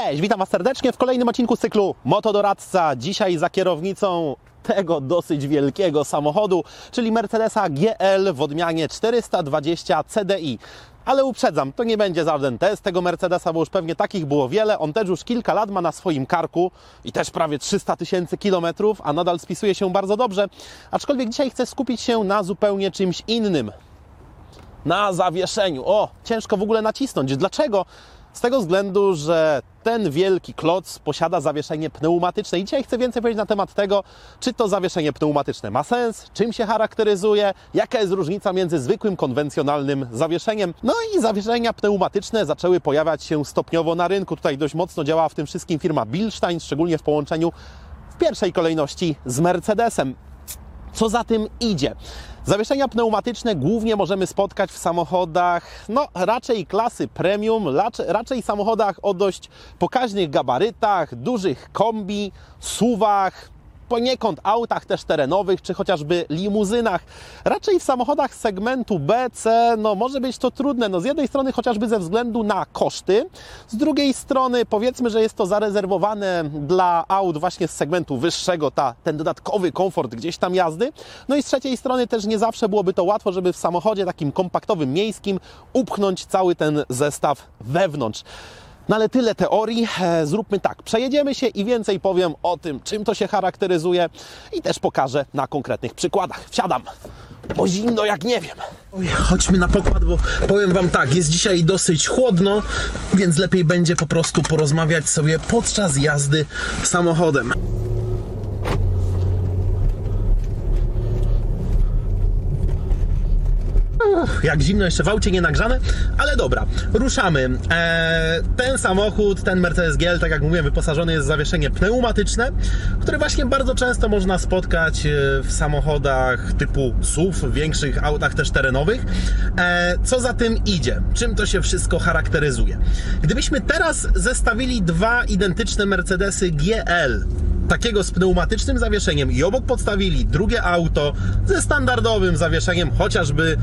Cześć, witam Was serdecznie w kolejnym odcinku z cyklu Motodoradca. Dzisiaj za kierownicą tego dosyć wielkiego samochodu, czyli Mercedesa GL w odmianie 420 CDI. Ale uprzedzam, to nie będzie żaden test tego Mercedesa, bo już pewnie takich było wiele. On też już kilka lat ma na swoim karku i też prawie 300 000 kilometrów, a nadal spisuje się bardzo dobrze. Aczkolwiek dzisiaj chcę skupić się na zupełnie czymś innym. Na zawieszeniu. Ciężko w ogóle nacisnąć. Dlaczego? Z tego względu, że ten wielki kloc posiada zawieszenie pneumatyczne. I dzisiaj chcę więcej powiedzieć na temat tego, czy to zawieszenie pneumatyczne ma sens, czym się charakteryzuje, jaka jest różnica między zwykłym, konwencjonalnym zawieszeniem. No i zawieszenia pneumatyczne zaczęły pojawiać się stopniowo na rynku. Tutaj dość mocno działała w tym wszystkim firma Bilstein, szczególnie w połączeniu w pierwszej kolejności z Mercedesem. Co za tym idzie? Zawieszenia pneumatyczne głównie możemy spotkać w samochodach, raczej klasy premium, raczej samochodach o dość pokaźnych gabarytach, dużych kombi, SUV-ach, poniekąd autach też terenowych, czy chociażby limuzynach. Raczej w samochodach segmentu B, C, może być to trudne. Z jednej strony chociażby ze względu na koszty, z drugiej strony powiedzmy, że jest to zarezerwowane dla aut właśnie z segmentu wyższego, ten dodatkowy komfort gdzieś tam jazdy. No i z trzeciej strony też nie zawsze byłoby to łatwo, żeby w samochodzie takim kompaktowym, miejskim upchnąć cały ten zestaw wewnątrz. No ale tyle teorii, zróbmy tak, przejedziemy się i więcej powiem o tym, czym to się charakteryzuje i też pokażę na konkretnych przykładach. Wsiadam, bo zimno jak nie wiem. Chodźmy na pokład, bo powiem Wam tak, jest dzisiaj dosyć chłodno, więc lepiej będzie po prostu porozmawiać sobie podczas jazdy samochodem. Jak zimno, jeszcze w aucie nie nagrzane, ale dobra, ruszamy. Ten samochód, ten Mercedes GL, tak jak mówiłem, wyposażony jest w zawieszenie pneumatyczne, które właśnie bardzo często można spotkać w samochodach typu SUV, w większych autach też terenowych. Co za tym idzie? Czym to się wszystko charakteryzuje? Gdybyśmy teraz zestawili dwa identyczne Mercedesy GL, takiego z pneumatycznym zawieszeniem i obok podstawili drugie auto ze standardowym zawieszeniem, chociażby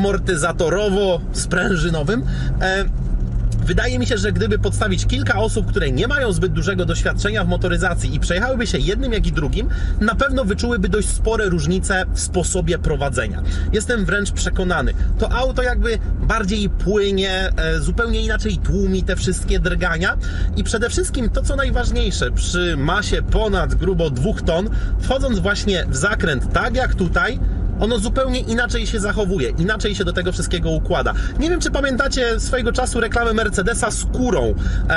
amortyzatorowo-sprężynowym, wydaje mi się, że gdyby podstawić kilka osób, które nie mają zbyt dużego doświadczenia w motoryzacji i przejechałyby się jednym jak i drugim, na pewno wyczułyby dość spore różnice w sposobie prowadzenia. Jestem wręcz przekonany. To auto jakby bardziej płynie, zupełnie inaczej tłumi te wszystkie drgania i przede wszystkim to, co najważniejsze, przy masie ponad grubo 2 ton, wchodząc właśnie w zakręt, tak jak tutaj, ono zupełnie inaczej się zachowuje, inaczej się do tego wszystkiego układa. Nie wiem, czy pamiętacie swojego czasu reklamę Mercedesa z kurą,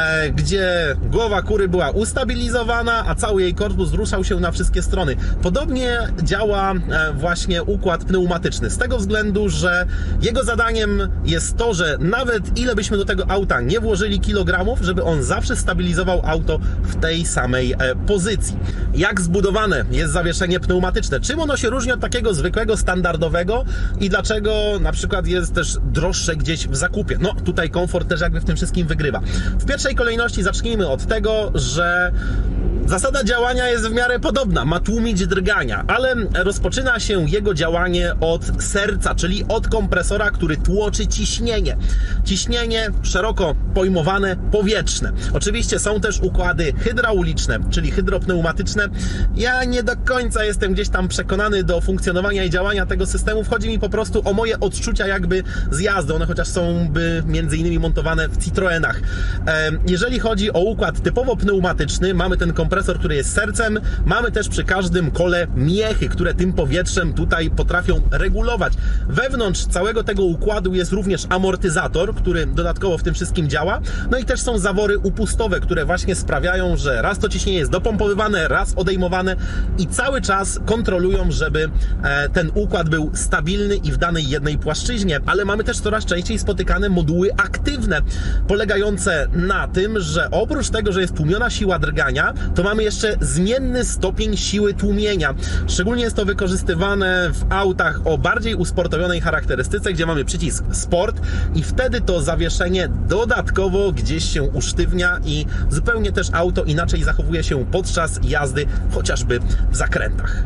gdzie głowa kury była ustabilizowana, a cały jej korpus ruszał się na wszystkie strony. Podobnie działa właśnie układ pneumatyczny, z tego względu, że jego zadaniem jest to, że nawet ile byśmy do tego auta nie włożyli kilogramów, żeby on zawsze stabilizował auto w tej samej pozycji. Jak zbudowane jest zawieszenie pneumatyczne? Czym ono się różni od takiego zwykłego standardowego i dlaczego na przykład jest też droższe gdzieś w zakupie? Tutaj komfort też jakby w tym wszystkim wygrywa. W pierwszej kolejności zacznijmy od tego, że zasada działania jest w miarę podobna, ma tłumić drgania, ale rozpoczyna się jego działanie od serca, czyli od kompresora, który tłoczy ciśnienie. Ciśnienie szeroko pojmowane powietrzne. Oczywiście są też układy hydrauliczne, czyli hydropneumatyczne. Ja nie do końca jestem gdzieś tam przekonany do funkcjonowania i działania tego systemu. Wchodzi mi po prostu o moje odczucia jakby z jazdy. One chociaż są między innymi montowane w Citroenach. Jeżeli chodzi o układ typowo pneumatyczny, mamy ten kompresor, który jest sercem, mamy też przy każdym kole miechy, które tym powietrzem tutaj potrafią regulować. Wewnątrz całego tego układu jest również amortyzator, który dodatkowo w tym wszystkim działa. No i też są zawory upustowe, które właśnie sprawiają, że raz to ciśnienie jest dopompowywane, raz odejmowane i cały czas kontrolują, żeby ten układ był stabilny i w danej jednej płaszczyźnie. Ale mamy też coraz częściej spotykane moduły aktywne, polegające na tym, że oprócz tego, że jest tłumiona siła drgania, to mamy jeszcze zmienny stopień siły tłumienia. Szczególnie jest to wykorzystywane w autach o bardziej usportowionej charakterystyce, gdzie mamy przycisk Sport i wtedy to zawieszenie dodatkowo gdzieś się usztywnia i zupełnie też auto inaczej zachowuje się podczas jazdy, chociażby w zakrętach.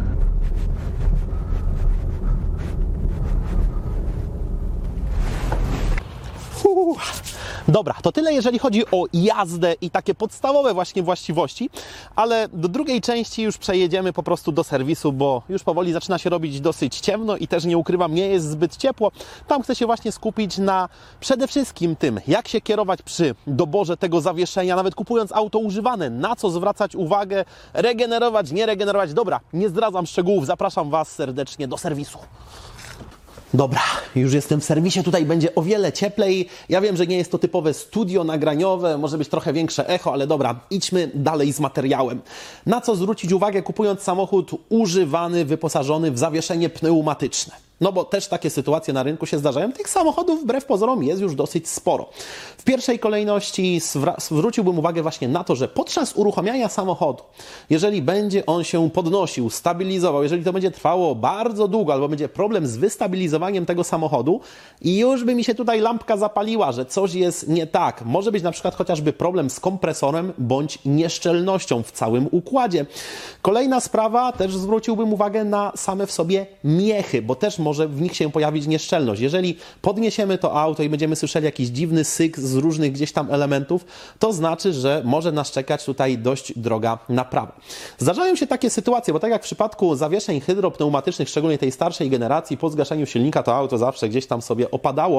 Dobra, to tyle jeżeli chodzi o jazdę i takie podstawowe właśnie właściwości, ale do drugiej części już przejedziemy po prostu do serwisu, bo już powoli zaczyna się robić dosyć ciemno i też nie ukrywam, nie jest zbyt ciepło. Tam chcę się właśnie skupić na przede wszystkim tym, jak się kierować przy doborze tego zawieszenia, nawet kupując auto używane, na co zwracać uwagę, regenerować, nie regenerować. Dobra, nie zdradzam szczegółów, zapraszam Was serdecznie do serwisu. Dobra, już jestem w serwisie, tutaj będzie o wiele cieplej. Ja wiem, że nie jest to typowe studio nagraniowe, może być trochę większe echo, ale dobra, idźmy dalej z materiałem. Na co zwrócić uwagę, kupując samochód używany, wyposażony w zawieszenie pneumatyczne? No bo też takie sytuacje na rynku się zdarzają. Tych samochodów wbrew pozorom jest już dosyć sporo. W pierwszej kolejności zwróciłbym uwagę właśnie na to, że podczas uruchamiania samochodu, jeżeli będzie on się podnosił, stabilizował, jeżeli to będzie trwało bardzo długo albo będzie problem z wystabilizowaniem tego samochodu i już by mi się tutaj lampka zapaliła, że coś jest nie tak. Może być na przykład chociażby problem z kompresorem bądź nieszczelnością w całym układzie. Kolejna sprawa, też zwróciłbym uwagę na same w sobie miechy, bo też może w nich się pojawić nieszczelność. Jeżeli podniesiemy to auto i będziemy słyszeli jakiś dziwny syk z różnych gdzieś tam elementów, to znaczy, że może nas czekać tutaj dość droga naprawa. Zdarzają się takie sytuacje, bo tak jak w przypadku zawieszeń hydropneumatycznych, szczególnie tej starszej generacji, po zgaszeniu silnika to auto zawsze gdzieś tam sobie opadało.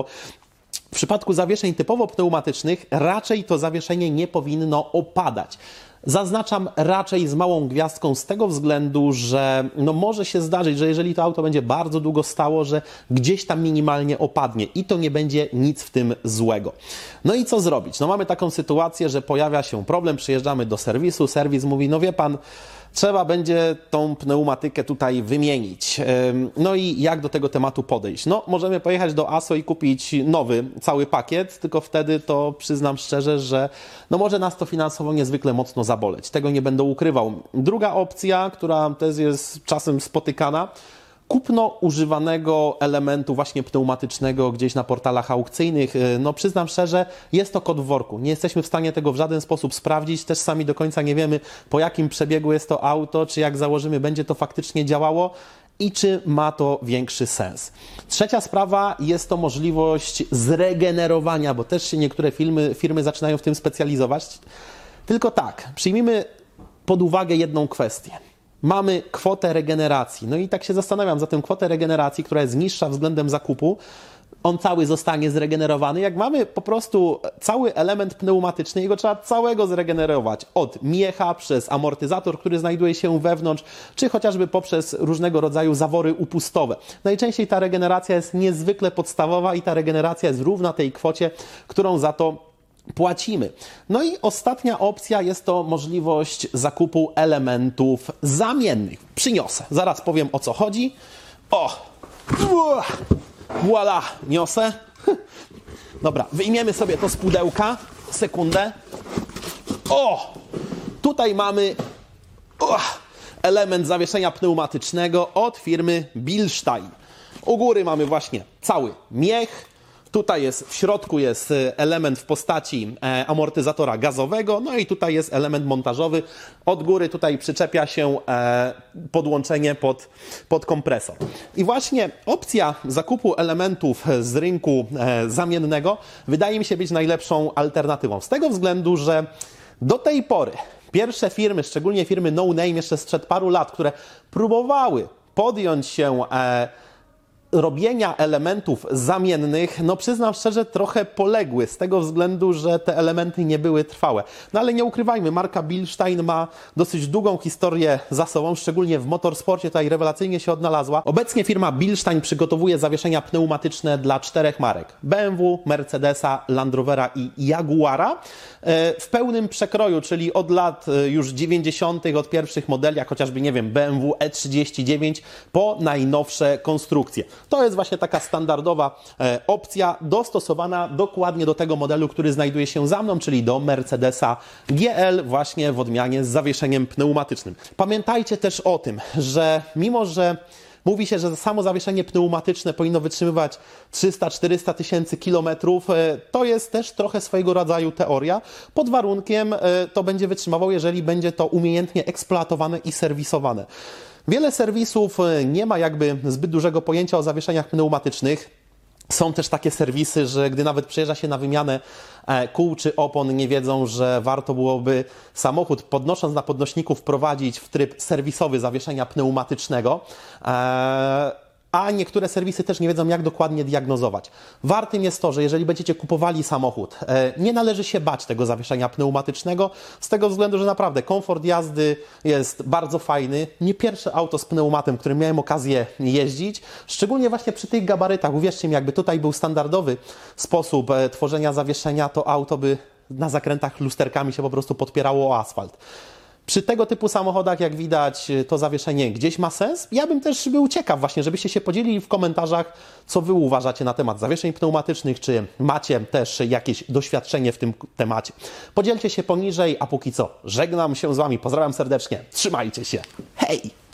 W przypadku zawieszeń typowo pneumatycznych raczej to zawieszenie nie powinno opadać. Zaznaczam raczej z małą gwiazdką z tego względu, że może się zdarzyć, że jeżeli to auto będzie bardzo długo stało, że gdzieś tam minimalnie opadnie i to nie będzie nic w tym złego. No i co zrobić? Mamy taką sytuację, że pojawia się problem, przyjeżdżamy do serwisu, serwis mówi, no wie pan, trzeba będzie tą pneumatykę tutaj wymienić. No i jak do tego tematu podejść? Możemy pojechać do ASO i kupić nowy, cały pakiet, tylko wtedy to przyznam szczerze, że może nas to finansowo niezwykle mocno zaboleć. Tego nie będę ukrywał. Druga opcja, która też jest czasem spotykana, kupno używanego elementu właśnie pneumatycznego gdzieś na portalach aukcyjnych. Przyznam szczerze, jest to kot w worku. Nie jesteśmy w stanie tego w żaden sposób sprawdzić. Też sami do końca nie wiemy, po jakim przebiegu jest to auto, czy jak założymy, będzie to faktycznie działało i czy ma to większy sens. Trzecia sprawa jest to możliwość zregenerowania, bo też się niektóre firmy zaczynają w tym specjalizować. Tylko tak, przyjmijmy pod uwagę jedną kwestię. Mamy kwotę regeneracji. No i tak się zastanawiam, za tę kwotę regeneracji, która jest niższa względem zakupu, on cały zostanie zregenerowany. Jak mamy po prostu cały element pneumatyczny, jego trzeba całego zregenerować. Od miecha, przez amortyzator, który znajduje się wewnątrz, czy chociażby poprzez różnego rodzaju zawory upustowe. Najczęściej ta regeneracja jest niezwykle podstawowa i ta regeneracja jest równa tej kwocie, którą za to płacimy. No i ostatnia opcja jest to możliwość zakupu elementów zamiennych. Przyniosę. Zaraz powiem, o co chodzi. Voila, niosę. Dobra, wyjmiemy sobie to z pudełka. Sekundę. Tutaj mamy element zawieszenia pneumatycznego od firmy Bilstein. U góry mamy właśnie cały miech. Tutaj jest, w środku jest element w postaci amortyzatora gazowego, no i tutaj jest element montażowy. Od góry tutaj przyczepia się podłączenie pod kompresor. I właśnie opcja zakupu elementów z rynku zamiennego wydaje mi się być najlepszą alternatywą. Z tego względu, że do tej pory pierwsze firmy, szczególnie firmy no name jeszcze sprzed paru lat, które próbowały podjąć się robienia elementów zamiennych, przyznam szczerze, trochę poległy z tego względu, że te elementy nie były trwałe. Ale nie ukrywajmy, marka Bilstein ma dosyć długą historię za sobą, szczególnie w motorsporcie tutaj rewelacyjnie się odnalazła. Obecnie firma Bilstein przygotowuje zawieszenia pneumatyczne dla 4 marek: BMW, Mercedesa, Land Rovera i Jaguara w pełnym przekroju, czyli od lat już 90. od pierwszych modeli, jak chociażby, BMW E39 po najnowsze konstrukcje. To jest właśnie taka standardowa opcja dostosowana dokładnie do tego modelu, który znajduje się za mną, czyli do Mercedesa GL właśnie w odmianie z zawieszeniem pneumatycznym. Pamiętajcie też o tym, że mimo że mówi się, że samo zawieszenie pneumatyczne powinno wytrzymywać 300-400 tysięcy kilometrów. To jest też trochę swojego rodzaju teoria. Pod warunkiem to będzie wytrzymywał, jeżeli będzie to umiejętnie eksploatowane i serwisowane. Wiele serwisów nie ma jakby zbyt dużego pojęcia o zawieszeniach pneumatycznych. Są też takie serwisy, że gdy nawet przyjeżdża się na wymianę kół czy opon, nie wiedzą, że warto byłoby samochód podnosząc na podnośniku wprowadzić w tryb serwisowy zawieszenia pneumatycznego, a niektóre serwisy też nie wiedzą, jak dokładnie diagnozować. Wartym jest to, że jeżeli będziecie kupowali samochód, nie należy się bać tego zawieszenia pneumatycznego, z tego względu, że naprawdę komfort jazdy jest bardzo fajny. Nie pierwsze auto z pneumatem, którym miałem okazję jeździć, szczególnie właśnie przy tych gabarytach. Uwierzcie mi, jakby tutaj był standardowy sposób tworzenia zawieszenia, to auto by na zakrętach lusterkami się po prostu podpierało o asfalt. Przy tego typu samochodach, jak widać, to zawieszenie gdzieś ma sens. Ja bym też był ciekaw właśnie, żebyście się podzielili w komentarzach, co Wy uważacie na temat zawieszeń pneumatycznych, czy macie też jakieś doświadczenie w tym temacie. Podzielcie się poniżej, a póki co żegnam się z Wami, pozdrawiam serdecznie, trzymajcie się, hej!